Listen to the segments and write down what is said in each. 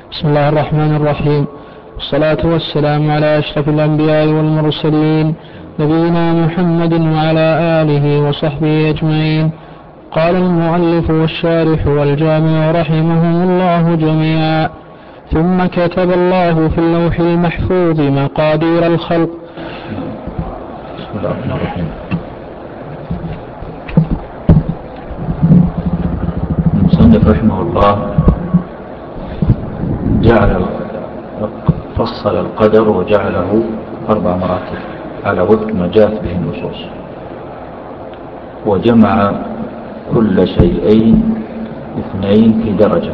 بسم الله الرحمن الرحيم، والصلاة والسلام على أشرف الأنبياء والمرسلين نبينا محمد وعلى آله وصحبه أجمعين. قال المؤلف والشارح والجامع رحمهم الله جميعا: ثم كتب الله في اللوح المحفوظ مقادير الخلق. بسم الله الرحمن الرحيم. المصنف رحمه الله فصل القدر وجعله 4 مراتب على وفق ما جاءت به النصوص، وجمع كل شيئين 2 في درجة،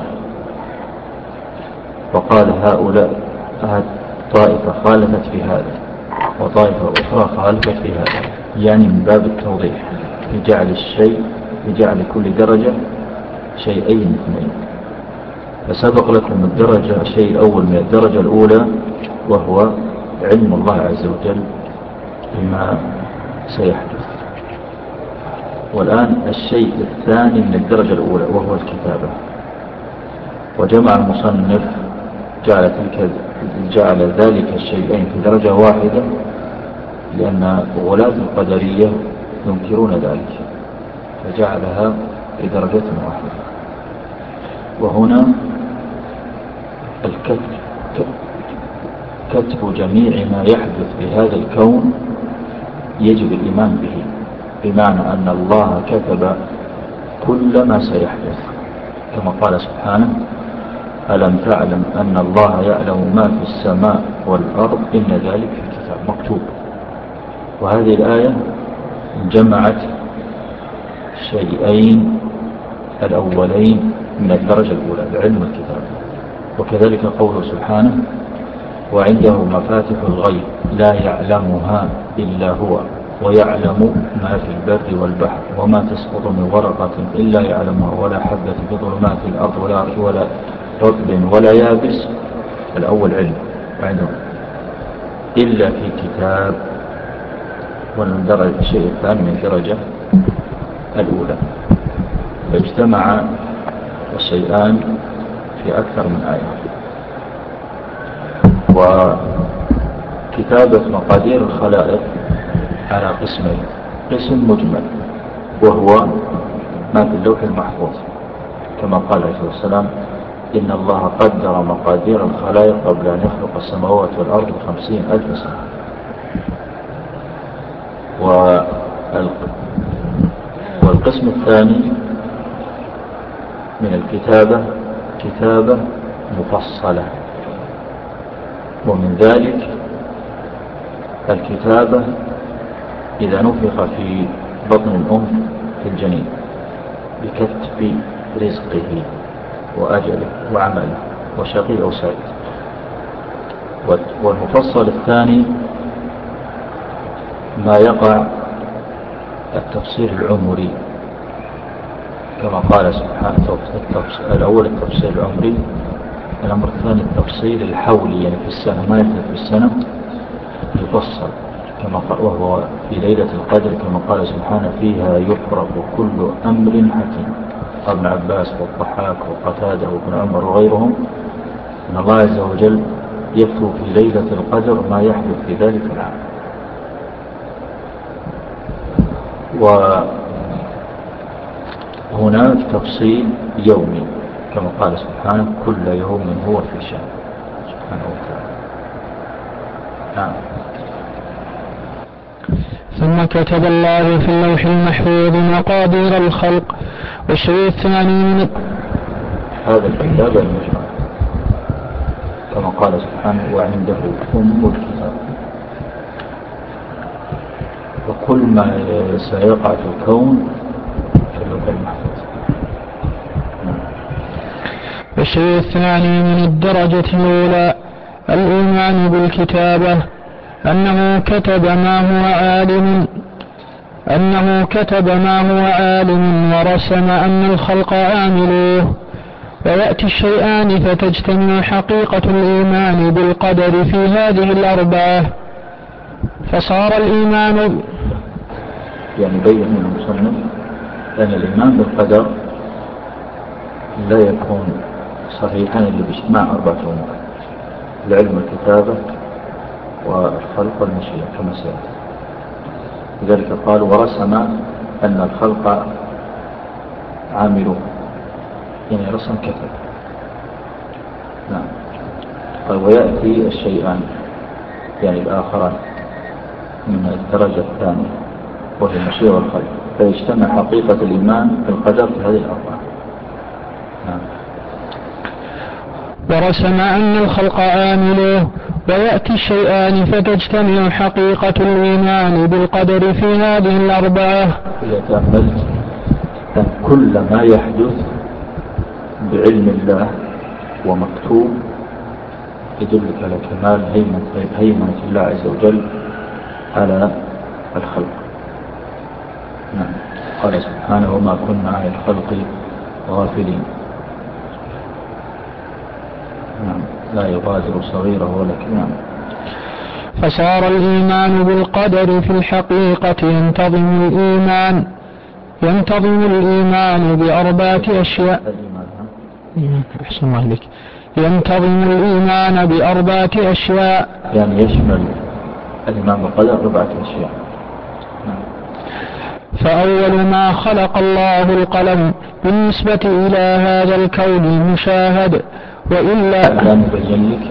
وقال هؤلاء طائفة خالفت في هذا وطائفة أخرى خالفت في هذا، يعني من باب التوضيح لجعل كل درجة شيئين 2. فسبق لكم الشيء الأول من الدرجة الأولى، وهو علم الله عز وجل بما سيحدث. والآن الشيء الثاني من الدرجة الأولى وهو الكتابة. وجمع المصنف جعل ذلك الشيئين في درجة واحدة، لأن غلاة القدرية ينكرون ذلك، فجعلها في درجة واحدة. وهنا كتب جميع ما يحدث في هذا الكون يجب الإيمان به، بمعنى أن الله كتب كل ما سيحدث، كما قال سبحانه: ألم تعلم أن الله يعلم ما في السماء والأرض إن ذلك في الكتاب مكتوب. وهذه الآية جمعت الشيئين الأولين من الدرجة الأولى بعلم الكتاب. وكذلك قوله سبحانه: وعنده مفاتح الغيب لا يعلمها إلا هو ويعلم ما في البر والبحر وما تسقط من ورقة إلا يعلمها ولا حبة في ظلمات الأرض ولا رطب ولا يابس. الأول علم وعنده إلا في كتاب. والدرجة الشيء الثاني من الدرجة الأولى. فاجتمع الشيئان في أكثر من آية. وكتابة مقادير الخلائق على قسمين: قسم مجمل وهو ما في اللوح المحفوظ، كما قال عليه الصلاة والسلام: إن الله قدر مقادير الخلائق قبل أن يخلق السماوات والأرض 50,000 سنة. والقسم الثاني من الكتابة كتابة مفصلة، ومن ذلك الكتابة إذا نفخ في بطن الأم في الجنين بكتب رزقه وأجله وعمله وشقي أو سعيد. والمفصل الثاني ما يقع التفصيل العمري، كما قال سبحانه: الأول التفصيل العمري، الأمر الثاني التفصيل الحولي، يعني في السنة ما يحدث في السنة يفصل، كما قال: وهو في ليلة القدر، كما قال سبحانه: فيها يفرق كل أمر حكيم. قال ابن عباس والضحاك وقتادة وابن عمر وغيرهم أن الله عز وجل يكتب في ليلة القدر ما يحدث في ذلك العام. وهناك تفصيل يومي، كما قال سبحانه: كل يوم هو في شأن سبحانه وتعالى. نعم. ثم كتب الله في اللوح المحفوظ مقادير الخلق. والشيء الثاني من هذا الكتاب المجمع، كما قال سبحانه: وعنده الكتاب. وكل ما سيقع في الكون في اللوح المحفوظ. والشيء الثاني من الدرجة الأولى الإيمان بالكتابة، أنه كتب ما هو عالم ورسم أن الخلق عاملوه. ويأتي الشيئان فتجتمع حقيقة الإيمان بالقدر في هذه الأربعة، فصار الإيمان يعني بين المصنف أن الإيمان بالقدر لا يكون صحيحان اللي باجتماع 4 أمور: العلم والكتابة والخلق والمشيئة كما سيأتي. لذلك قال ورسم أن الخلق عاملون، يعني رسم كتب. نعم. قال ويأتي الشيئان يعني الآخران من الدرجة الثانية وهي المشيئة والخلق، فيجتمع حقيقة الإيمان بالقدر في هذه الأربعة. نعم. ورسم أن الخلق عاملوه ويأتي الشيئان فتجتمع حقيقة الإيمان بالقدر في هذه الأربعة. إذا تأملت أن كل ما يحدث بعلم الله ومكتوب يدلك على كمال هيمنة الله عز وجل على الخلق. نعم. قال سبحانه وما كنا عن الخلق غافلين. نعم. لا يغادر صغيره ولا كبيره. فصار الإيمان بالقدر في الحقيقة ينتظم الإيمان بأربعة أشياء. أحسن الله عليك. ينتظم الإيمان بأربعة أشياء، يعني يشمل الإيمان بالقدر 4 أشياء. فأول ما خلق الله القلم بالنسبة إلى هذا الكون المشاهد، وإلا الآن يبين لك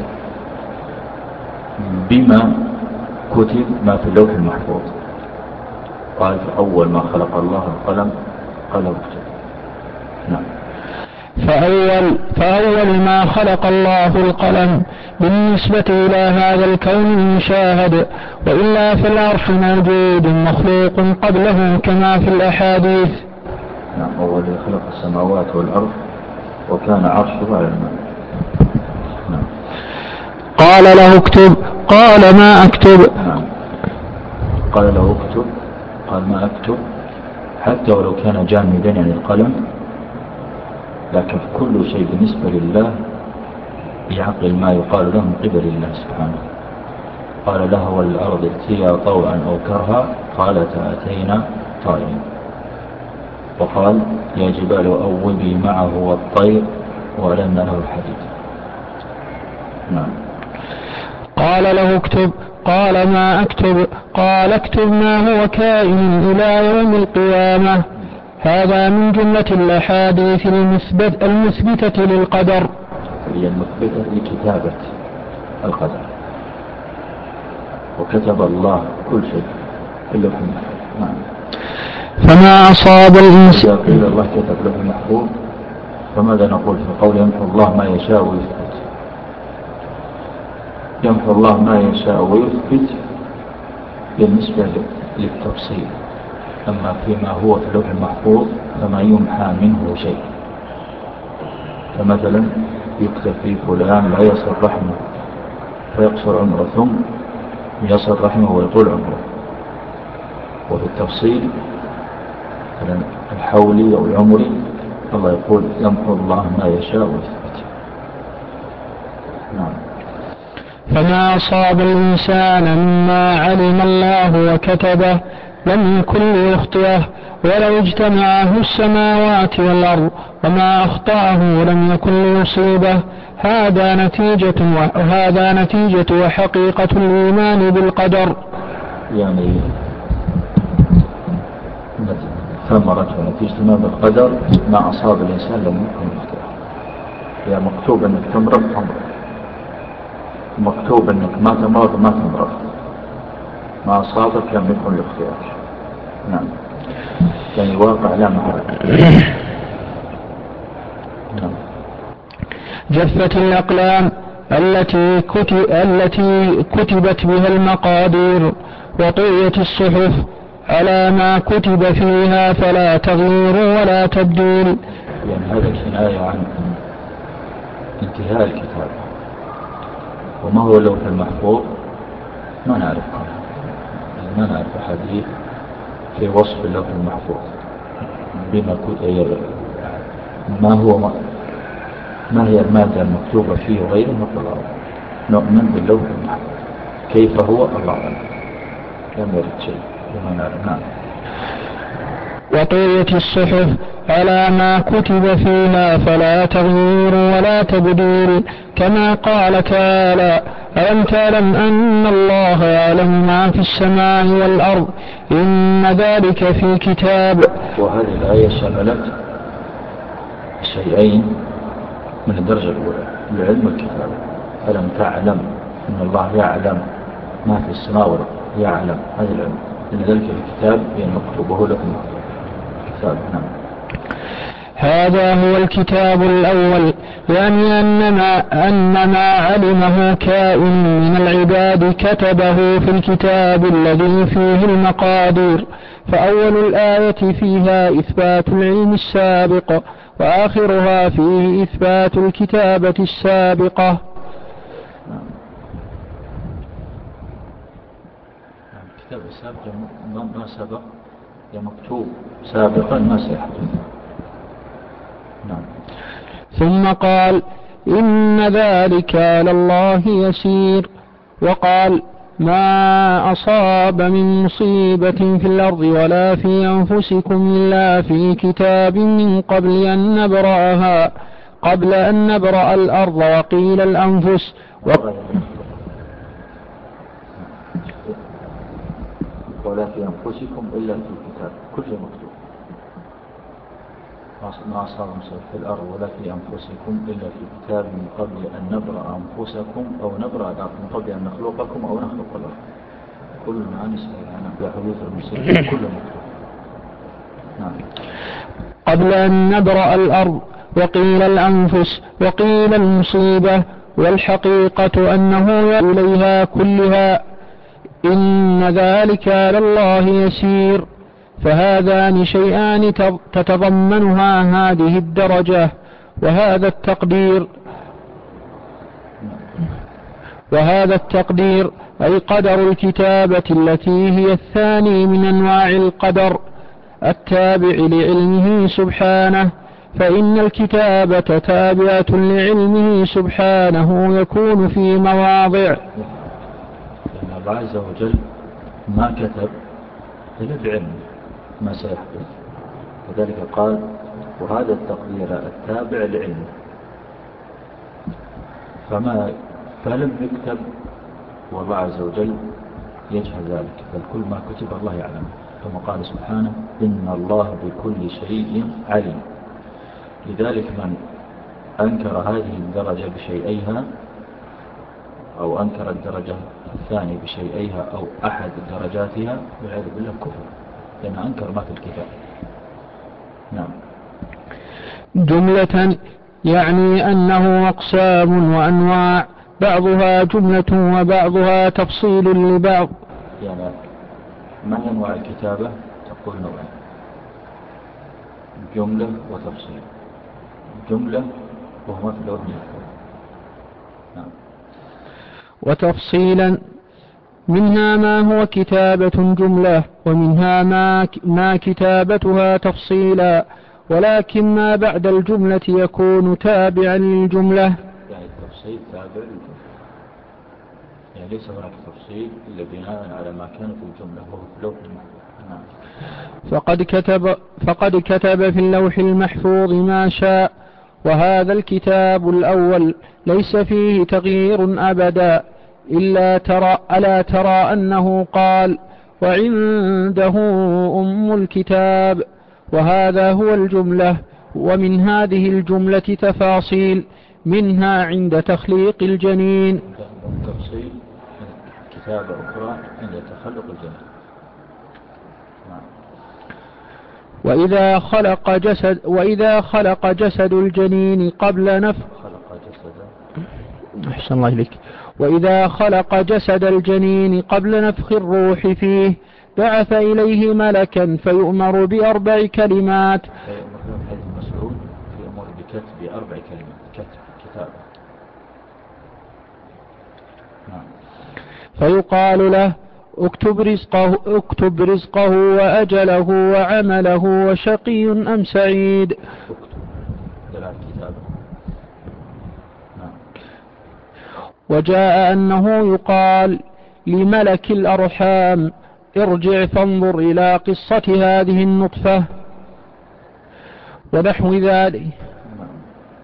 بما كتب ما في اللوح المحفوظ. قال فأول ما خلق الله القلم قال اكتب. نعم. فأول ما خلق الله القلم بالنسبة إلى هذا الكون المشاهد، وإلا فالعرش موجود مخلوق قبله كما في الأحاديث. نعم. أول خلق السماوات والأرض وكان عرشه على الماء. نعم. قال له اكتب، قال ما أكتب. نعم. قال له اكتب، قال ما أكتب، حتى ولو كان جامدا عن القلم، لكن كل شيء بالنسبة لله يعقل ما يقال له من قبل الله سبحانه. قال لها والأرض ائتيا طوعا أو كرها قالتا أتينا طائعين. وقال يا جبال أوبي معه والطير وألنا له الحديد. نعم. قال له اكتب، قال ما أكتب. قال اكتب ما هو كائن إلى يوم القيامة. هذا من جملة الأحاديث المثبتة للقدر، هي المثبتة لكتابة القدر. وكتب الله كل شيء في اللوح المحفوظ. نعم. فما أصاب الإنسان. إذا قيل الله كتب اللوح المحفوظ فماذا نقول في قول يمحو الله ما يشاء ويثبت؟ يمحو الله ما يشاء ويثبت بالنسبة للتفصيل، أما فيما هو في اللوح المحفوظ فما يمحى منه شيء. فمثلا يكتب في فلان لا يصل رحمه فيقصر عمره، ثم يصل رحمه ويطول عمره. وفي التفصيل الحولي أو العمري الله يقول يمحو الله ما يشاء ويثبت. نعم. فما أصاب الإنسان مما علم الله وكتبه لم يكن ليخطئه ولو اجتمعه السماوات والأرض، وما أخطأه لم يكن ليصيبه. هذا نتيجة وحقيقة الإيمان بالقدر. يعني ثمرة ونتيجة ما بالقدر ما أصاب الإنسان لم يكن يخطئه. يعني مكتوب أنك تمرض تمرض، مكتوب أنك ما تمرض ما تمرض، ما أصابك لم يكن يخطئك. نعم. يعني واقع لا محالة. نعم. جفت الأقلام التي كتبت بها المقادير، وطويت الصحف على ما كتب فيها، فلا تغيير ولا تبديل. يعني هذا كناية عن انتهاء الكتاب. وما هو اللوح المحفوظ ما نعرف عنه، ما نعرف حديث في وصف اللوح المحفوظ بما كتب، ما هي المادة المكتوبة فيه وغيره نقول الله. نؤمن باللوح المحفوظ، كيف هو الله أعلم، لم يرد شيء بما نعرف. نعم. وطويت الصحف على ما كتب فيها فلا تغيير ولا تبديل، كما قال تعالى: ألم تعلم أن الله يعلم ما في السماء والأرض إن ذلك في كتاب. وهذه الآية شملت شيئين من الدرجة الأولى: العلم والكتابة. ألم تعلم أن الله يعلم ما في السماء والأرض، يعلم هذا العلم، إن ذلك في كتاب مكتوبه لكم كتاب. نعم. هذا هو الكتاب الأول، يعني أن ما علمه كائن من العباد كتبه في الكتاب الذي فيه المقادير. فأول الآية فيها إثبات العلم السابق، وآخرها فيه إثبات الكتابة السابقة. الكتاب السابق ما سبق، مكتوب سابقا ما سيحدث. نعم. ثم قال: إن ذلك على الله يسير. وقال: ما أصاب من مصيبة في الأرض ولا في أنفسكم إلا في كتاب من قبل أن نبرأ الأرض وقيل الأنفس ولا في أنفسكم إلا في كتاب، كل شيء مكتوب. ما أصاب في الأرض ولا في أنفسكم إلا في كتاب من قبل أن نبرأ أنفسكم أو نبرأ الأرض، من قبل أن نخلقكم أو نخلق الأرض. كل ما نسأل عن بحدوث المسلمين كله مكتوب. نعم. قبل أن نبرأ الأرض وقيل الأنفس وقيل المصيبة، والحقيقة أنه إليها كلها. إن ذلك على الله يسير. فهذان شيئان تتضمنها هذه الدرجة، وهذا التقدير أي قدر الكتابة التي هي الثاني من أنواع القدر التابع لعلمه سبحانه، فإن الكتابة تابعة لعلمه سبحانه يكون في مواضع. الله عز وجل ما كتب إلا بعلم ما سيحدث، وذلك قال: وهذا التقدير التابع لعلمه. فلم يكتب والله عز وجل يجهل ذلك، بل كل ما كتب الله يعلم، كما قال سبحانه: إن الله بكل شيء عليم. لذلك من أنكر هذه الدرجة بشيئيها، أو أنكر الدرجة الثانية بشيئيها، أو أحد درجاتها، والعياذ بالله كفر، لأنه أنكر ما في الكتاب. نعم. جملة يعني أنه أقسام وأنواع، بعضها جملة وبعضها تفصيل لبعض. يعني ما هي أنواع الكتابة؟ تقول نوعين: جملة وتفصيل. جملة وهو في اللوح المحفوظ. نعم. وتفصيلا منها ما هو كتابة جملة، ومنها ما كتابتها تفصيلا، ولكن ما بعد الجملة يكون تابعا للجملة. يعني التفصيل تابع للجملة، يعني ليس هناك تفصيل إلا بناء على ما كان في الجملة وهو في اللوح المحفوظ. نعم. فقد كتب في اللوح المحفوظ ما شاء، وهذا الكتاب الأول ليس فيه تغيير أبدا، ألا ترى أنه قال: وعنده أم الكتاب. وهذا هو الجملة. ومن هذه الجملة تفاصيل، منها عند تخليق الجنين. تفصيل كتابة أخرى عند تخلق الجنين. وإذا خلق جسد الجنين قبل نفخ أحسن الله إليك. وإذا خلق جسد الجنين قبل نفخ الروح فيه بعث إليه ملكا فيؤمر ب4 كلمات. يؤمر بكتب 4 كلمات، كتاب. فيقال له: اكتب رزقه وأجله وعمله وشقي أم سعيد. وجاء أنه يقال لملك الأرحام: ارجع فانظر إلى قصة هذه النطفة. ونحو ذلك. نعم.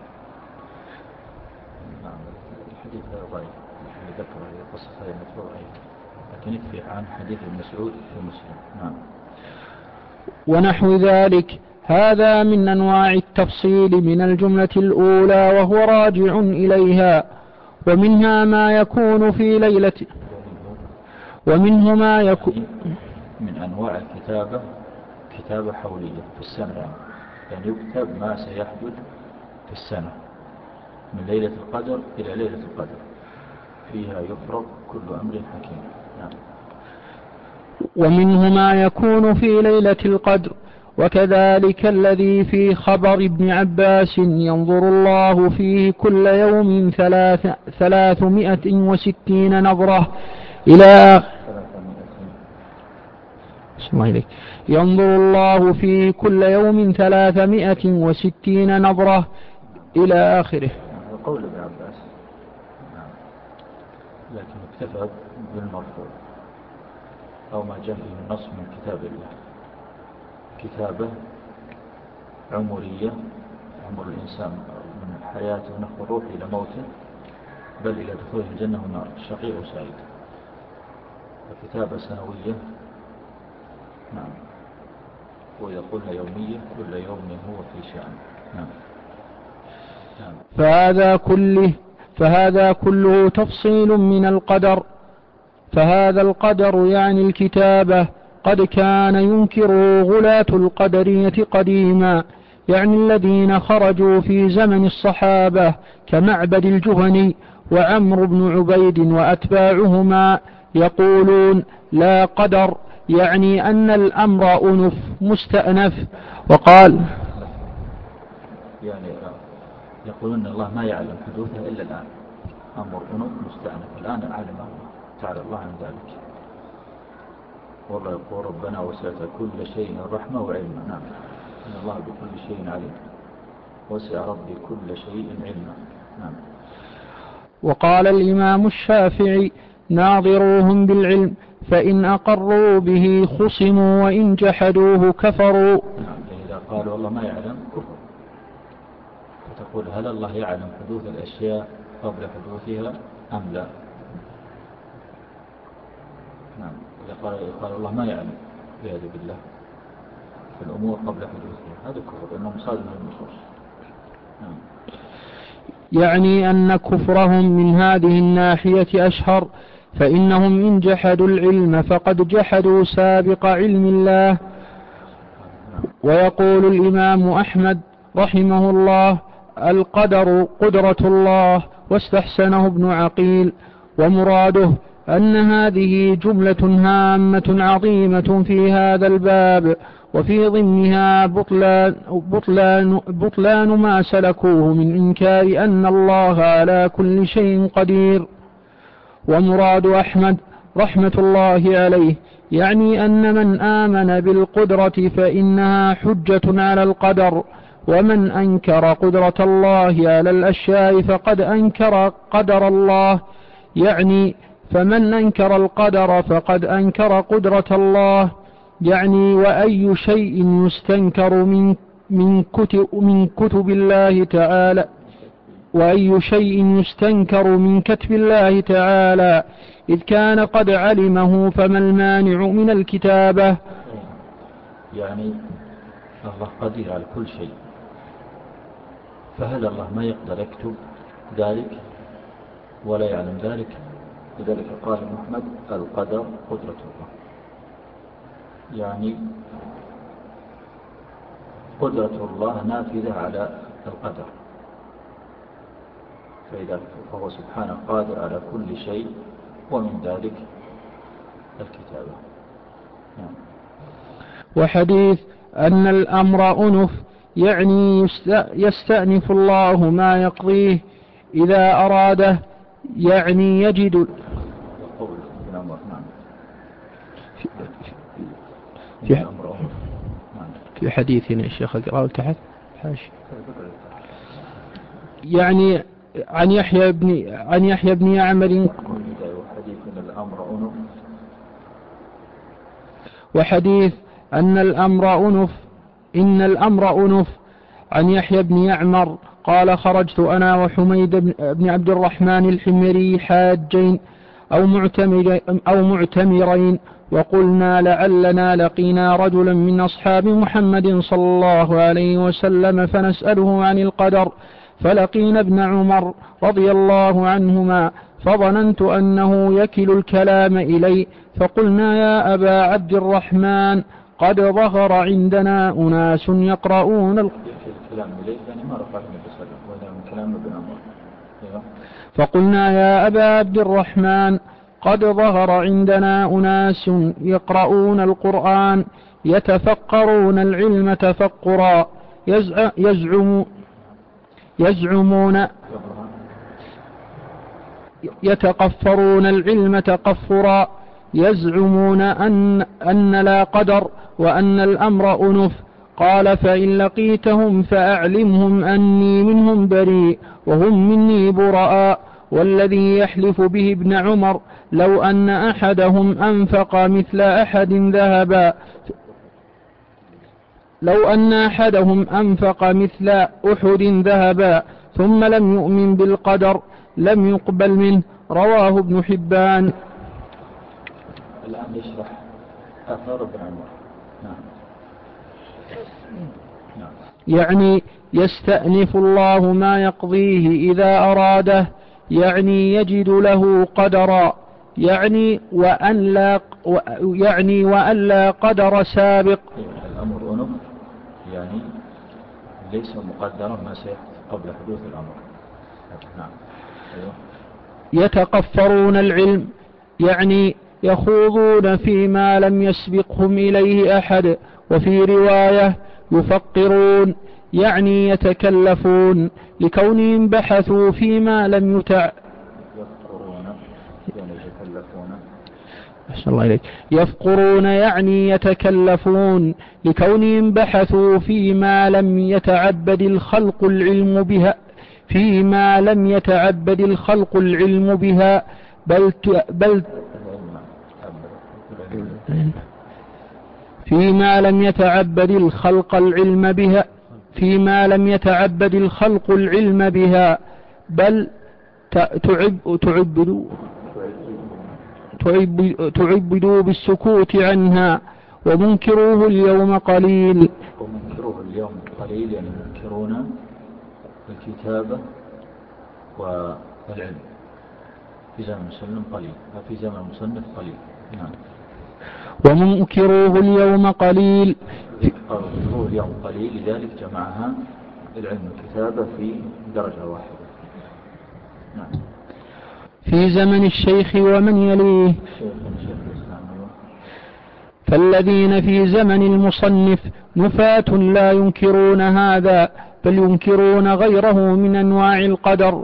الحديث هذا ضعيف اللي ذكره قصة هذه ضعيف، لكن يكفي عن حديث ابن مسعود في مسلم. نعم. ونحو ذلك. هذا من أنواع التفصيل من الجملة الأولى وهو راجع إليها. ومنها ما يكون في ليلة، ومنه ما يكون من أنواع الكتابة كتابة حولية في السنة، يعني يكتب ما سيحدث في السنة من ليلة القدر إلى ليلة القدر، فيها يفرق كل أمر حكيم. نعم. ومنه ما يكون في ليلة القدر، وكذلك الذي في خبر ابن عباس ينظر الله فيه كل يوم 360 نظرة إلى ينظر الله في كل يوم 360 نظرة إلى آخره. قول ابن عباس. لكن اكتفى بالمرفوع أو ما جاء فيه النص من كتاب الله، كتابة عمرية، عمر الإنسان من حياته نحو الروح إلى موته، بل إلى دخول الجنة والنار، شقي وسعيد. وكتابة سنوية. نعم. وإذا قلنا يومية كل يوم هو في شأن. نعم. نعم. فهذا كله تفصيل من القدر. فهذا القدر يعني الكتابة قد كان ينكره غلاة القدرية قديما، يعني الذين خرجوا في زمن الصحابة كمعبد الجهني وعمرو بن عبيد وأتباعهما، يقولون لا قدر، يعني أن الأمر أنف مستأنف. وقال يعني يقولون الله ما يعلم حدوثه إلا الآن، أمر أنف مستأنف، الآن أعلم الله تعالى الله عن ذلك. والله يقول ربنا وسعت كل شيء رحمة وعلما. نعم. إن الله بكل شيء عليم، وسع ربي كل شيء علما. نعم. وقال الإمام الشافعي ناظروهم بالعلم، فإن أقروا به خصموا وإن جحدوه كفروا. نعم. إذا قالوا الله ما يعلم كفر، فتقول هل الله يعلم حدوث الأشياء قبل حدوثها أم لا؟ نعم. إذا قال الله ما يعلم بهذا بالله في الأمور قبل حدوثها، هذا كفر إنه مصادم للنصوص. نعم. يعني أن كفرهم من هذه الناحية أشهر، فإنهم إن جحدوا العلم فقد جحدوا سابق علم الله. ويقول الإمام أحمد رحمه الله القدر قدرة الله، واستحسنه ابن عقيل، ومراده أن هذه جملة هامة عظيمة في هذا الباب، وفي ضمنها بطلان ما سلكوه من إنكار أن الله على كل شيء قدير. ومراد أحمد رحمة الله عليه يعني أن من آمن بالقدرة فإنها حجة على القدر، ومن أنكر قدرة الله على الأشياء فقد أنكر قدر الله، يعني فمن أنكر القدر فقد أنكر قدرة الله. يعني وأي شيء يستنكر من كتب الله تعالى، وأي شيء يستنكر من كتب الله تعالى إذ كان قد علمه، فما المانع من الكتابة؟ يعني الله قدير على كل شيء، فهل الله ما يقدر يكتب ذلك ولا يعلم ذلك؟ لذلك قال محمد القدر قدرة الله، يعني قدرة الله نافذة على القدر، فهو سبحانه قادر على كل شيء، ومن ذلك الكتابة. نعم. وحديث أن الأمر أنف يعني يستأنف الله ما يقضيه إذا أراده، يعني يجد في حديثنا الشيخ أقرأه تحت حاشي، يعني عن يحيى بن يعمر وحديث أن الأمر أنف إن الأمر أنف عن يحيى بن يعمر قال خرجت أنا وحميد بن عبد الرحمن الحميري حاجين أو معتمرين، وقلنا لعلنا لقينا رجلا من أصحاب محمد صلى الله عليه وسلم فنسأله عن القدر، فلقينا ابن عمر رضي الله عنهما، فظننت أنه يكل الكلام إلي، فقلنا يا أبا عبد الرحمن قد ظهر عندنا أناس يقرؤون الكلام إليه يعني ما رفعه النبي صلى الله عليه وسلم من كلام ابن عمر. فقلنا يا أبا عبد الرحمن قد ظهر عندنا أناس يقرؤون القرآن يتفقرون العلم تفقرا يزعمون يتقفرون العلم تقفرا، يزعمون أن لا قدر وأن الأمر أنف. قال فإن لقيتهم فأعلمهم أني منهم بريء وهم مني براء، والذي يحلف به ابن عمر لو أن أحدهم أنفق مثل أحد ذهبا أحد ذهبا ثم لم يؤمن بالقدر لم يقبل منه. رواه ابن حبان. الآن يشرح آثار ابن عمر. نعم. يعني يستأنف الله ما يقضيه إذا أراده، يعني يجد له قدرا، يعني وأن لا قدر سابق. الأمر أنف يعني ليس مقدرا ما سيحدث قبل حدوث الأمر. نعم. يتقفرون العلم يعني يخوضون فيما لم يسبقهم إليه أحد. وفي رواية يفقرون يعني يتكلفون لكونهم بحثوا فيما لم يفقرون يعني يتكلفون لكونهم بحثوا فيما لم يتعبد الخلق العلم بها بل فيما لم يتعبد الخلق العلم بها بل تعبدوا بالسكوت عنها. ومنكروه اليوم قليل يعني منكرون الكتابة والعلم في زمن المسلم قليل وفي زمن المصنف قليل. نعم. ومنكروه اليوم قليل لذلك جمعها العلم والكتابة في درجة واحدة. نعم. في زمن الشيخ ومن يليه. فالذين في زمن المصنف نفاة لا ينكرون هذا بل ينكرون غيره من أنواع القدر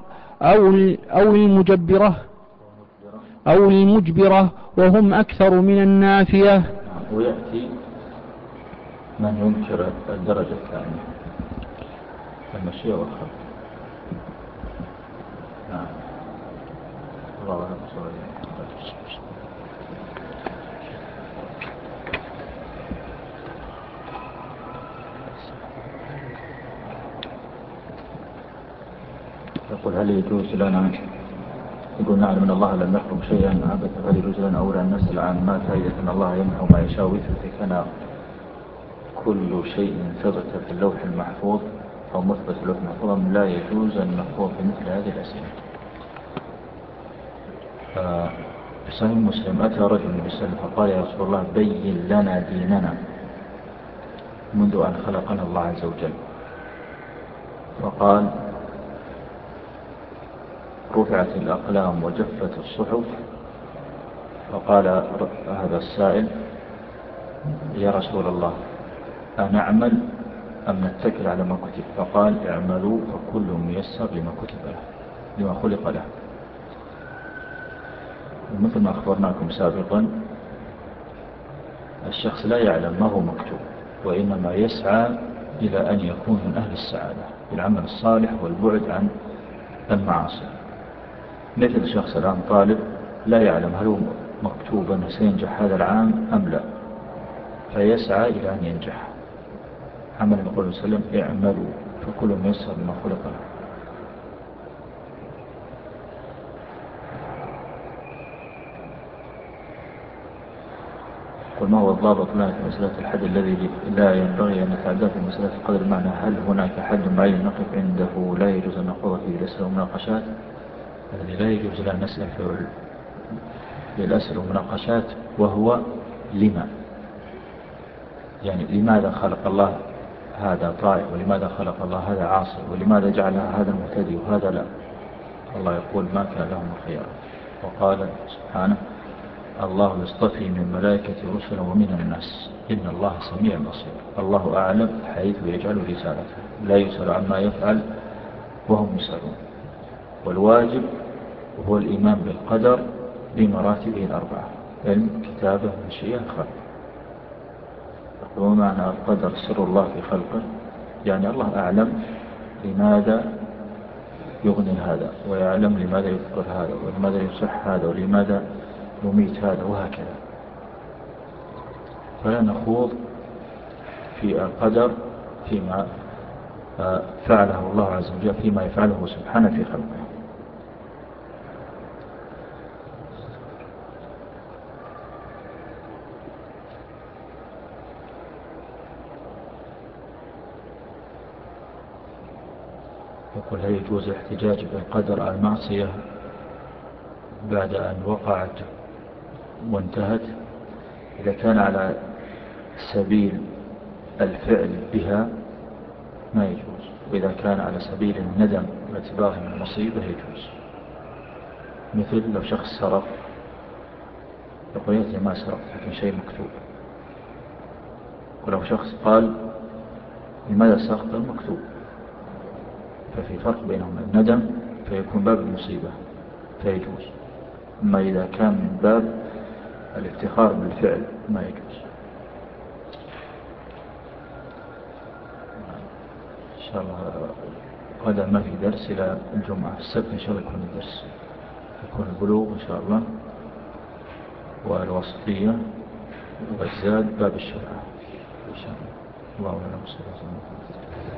أو المجبرة وهم أكثر من النافية. ويأتي من ينكر الدرجة الثانية المشيئة والخلق. نعم. الله أعلم. يقول هل يجوز لنا، يقول نعلم أن الله لم يحكم شيئا عبثا، هل يجوز لنا أولا أن نسأل عن ما فائدة أن الله يمحو ما يشاء ويثبت كان كل شيء ثبت في اللوح المحفوظ أو مثبت في اللوح المحفوظ لا يجوز أن نخوض بمثل هذه الأسئلة؟ في صحيح مسلم أتى رجل بالسلام فقال يا رسول الله بين لنا ديننا منذ أن خلقنا الله عز وجل. فقال رفعت الأقلام وجفت الصحف. فقال هذا السائل يا رسول الله أنعمل أم نتكل على ما كتب؟ فقال اعملوا فكل ميسر لما كتب له لما خلق له. مثل ما أخبرناكم سابقا الشخص لا يعلم ما هو مكتوب وإنما يسعى إلى أن يكون من أهل السعادة بالعمل الصالح والبعد عن المعاصي. مثل شخص الآن طالب لا يعلم هل هو مكتوب أنه سينجح هذا العام أم لا، فيسعى إلى أن ينجح. عمل يقول وسلم اعملوا فكل ميسر ما خلق له. قل ما هو الضابط لنا في مسألة الحد الذي لا ينبغي أن نتعدى في مسألة القدر؟ المعنى هل هناك حد معين نقف عنده لا يجوز أن نخوض فيه الأسئلة والمناقشات؟ الذي لا يجوز لنا نسأل في الأسئلة والمناقشات وهو لما، يعني لماذا خلق الله هذا طائع، ولماذا خلق الله هذا عاصي، ولماذا جعل هذا مهتدي وهذا لا؟ الله يقول ما كان لهم الخيار. وقال سبحانه الله يصطفي من الملائكة رسلا ومن الناس إن الله سميع بصير. الله أعلم حيث يجعل رسالته، لا يسأل عما يفعل وهم يسألون. والواجب هو الإيمان بالقدر بمراتبه الأربعة: علم، كتابة، مشيئة، خلق. ومعنى القدر سر الله في خلقه، يعني الله أعلم لماذا يغني هذا، ويعلم لماذا يذكر هذا، ولماذا يصح هذا، ولماذا يميت هذا، وهكذا. فلا نخوض في القدر فيما فعله الله عز وجل، فيما يفعله سبحانه في خلقه. يقول هل يجوز الاحتجاج بالقدر على المعصية بعد أن وقعت وانتهت؟ إذا كان على سبيل الفعل بها ما يجوز، وإذا كان على سبيل الندم باعتباره من المصيبة يجوز. مثل لو شخص سرق يقول يا ما سرقت، لكن شيء مكتوب. ولو شخص قال لماذا سرقت المكتوب، ففي فرق بينهما. الندم فيكون باب المصيبة فيجوز، أما إذا كان من باب الافتخار بالفعل ما يجوز. إن شاء الله غدا ما في درس إلى الجمعة، السبت إن شاء الله يكون الدرس، يكون البلوغ إن شاء الله، والوسطية، والزاد، باب الشرعة إن شاء الله. الله أعلم.